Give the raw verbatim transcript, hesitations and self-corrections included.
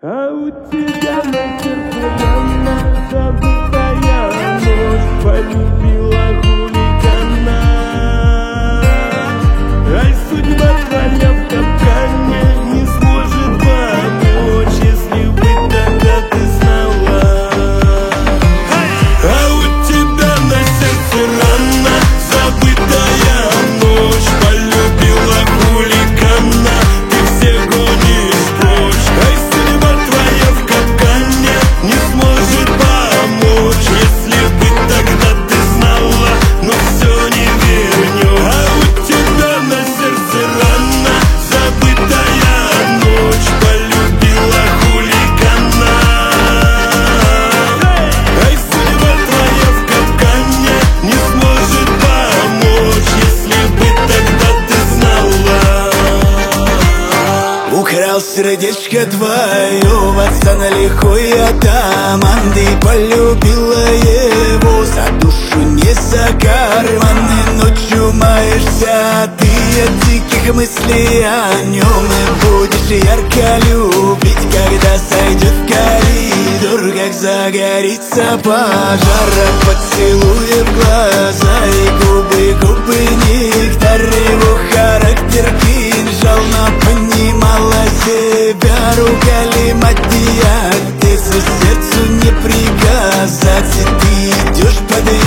А у тебя на сердце рана, забытая ночь, полюбила хулигана. Ай, судьба твоя в капкане, не сможет помочь, если бы тогда ты знала. А у тебя на сердце рана, забытая ночь, полюбила хулигана. Ты всех гонишь прочь. Ай, судьба твоя в капкане, не сможет помочь, если бы тогда ты знала, но все не вернешь. А у тебя на сердце рана, забытая ночь, полюбила хулигана. Ай, судьба твоя в капкане, не сможет помочь, если бы тогда ты знала. Украл сердечко твое, пацана лихой атаман. Ты полюбила его за душу, не за карманы. Ночью маешься ты от диких мыслей о нем, и будешь ярко любить, когда сойдет в коридор, как загорится пожар от поцелуя в глаза и губы, губы нектар. Его характер кинжал, но понимала себя, ругали мать и отец, и сердцу не приказать. И ты идешь под